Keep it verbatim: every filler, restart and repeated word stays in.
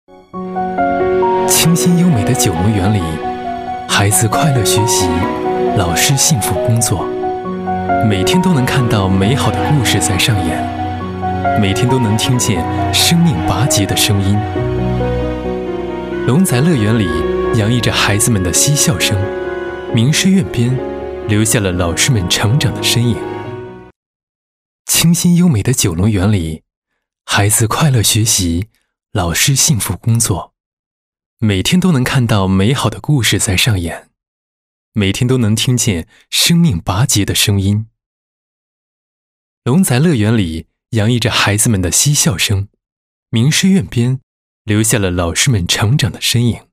清新优美的九龙园里，孩子快乐学习，老师幸福工作，每天都能看到美好的故事在上演，每天都能听见生命拔节的声音。龙仔乐园里洋溢着孩子们的嬉笑声，名师院边留下了老师们成长的身影。清新优美的九龙园里，孩子快乐学习，老师幸福工作，每天都能看到美好的故事在上演，每天都能听见生命拔节的声音。龙仔乐园里洋溢着孩子们的嬉笑声，名师院边留下了老师们成长的身影。